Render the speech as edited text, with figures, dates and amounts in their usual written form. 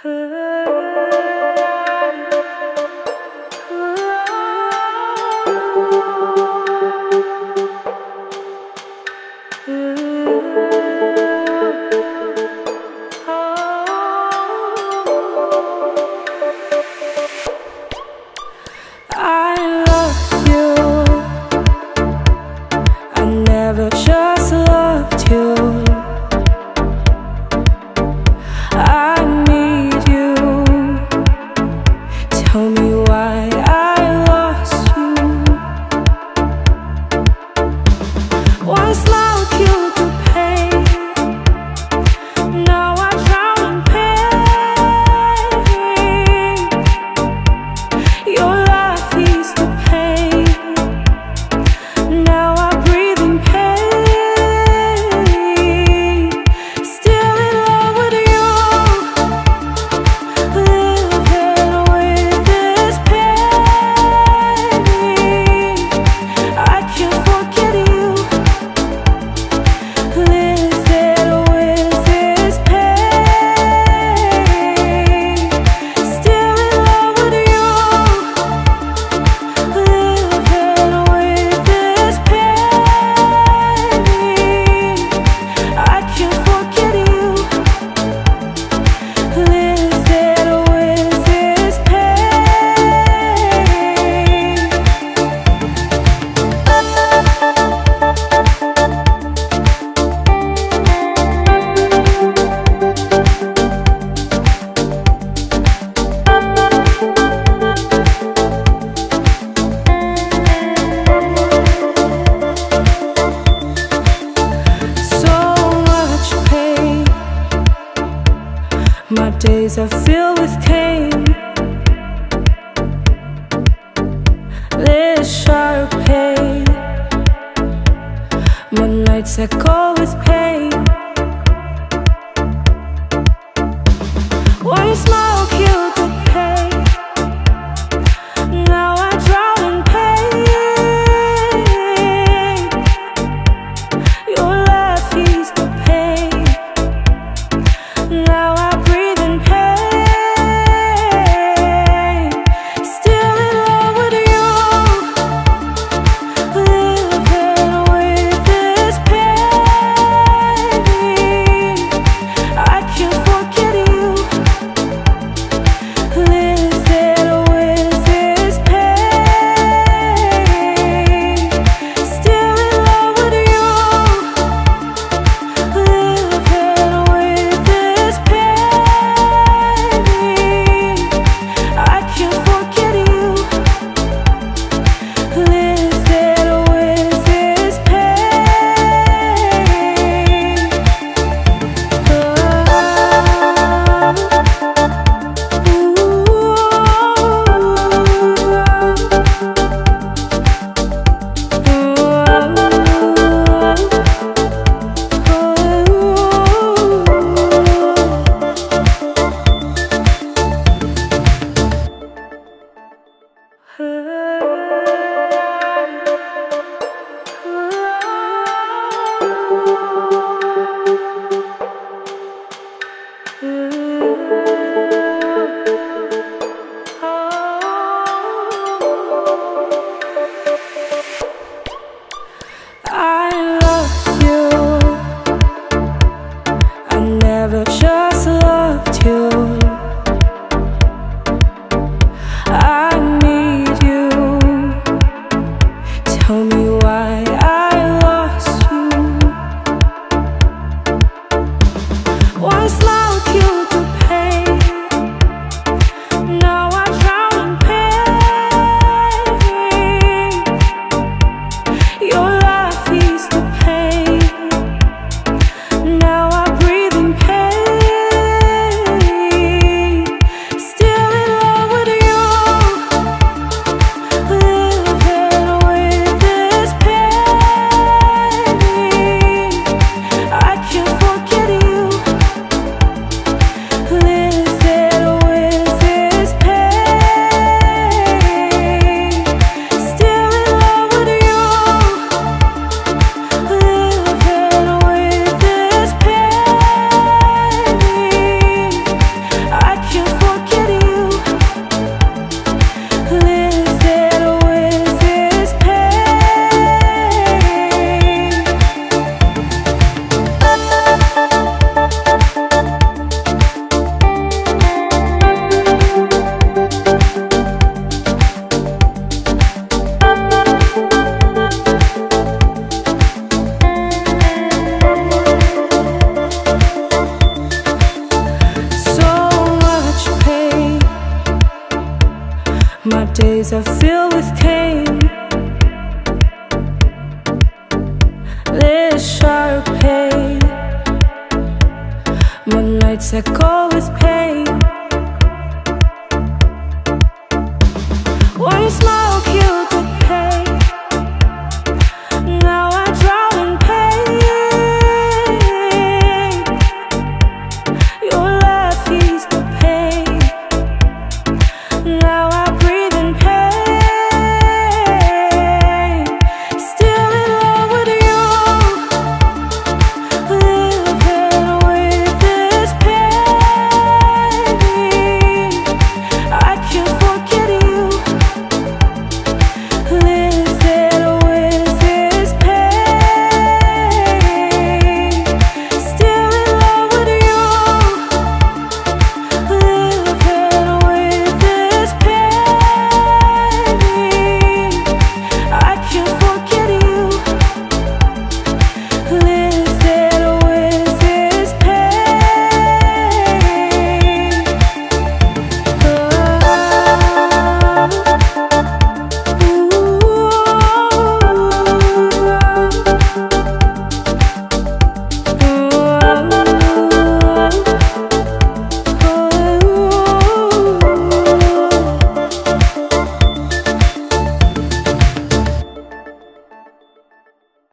Just loved you. I need you. Tell me why I lost you. One smile killed the pain. Now I drown in pain. Your laugh eased the pain. Now I breathe in pain. My days are filled with pain. This sharp pain. My nights echo with pain. One smile killed the pain. Now I drown in pain. Your laugh eased the pain. Now I breathe in pain. Still in love with you. Living with this pain. days are filled with pain. This sharp pain, my nights echo with pain.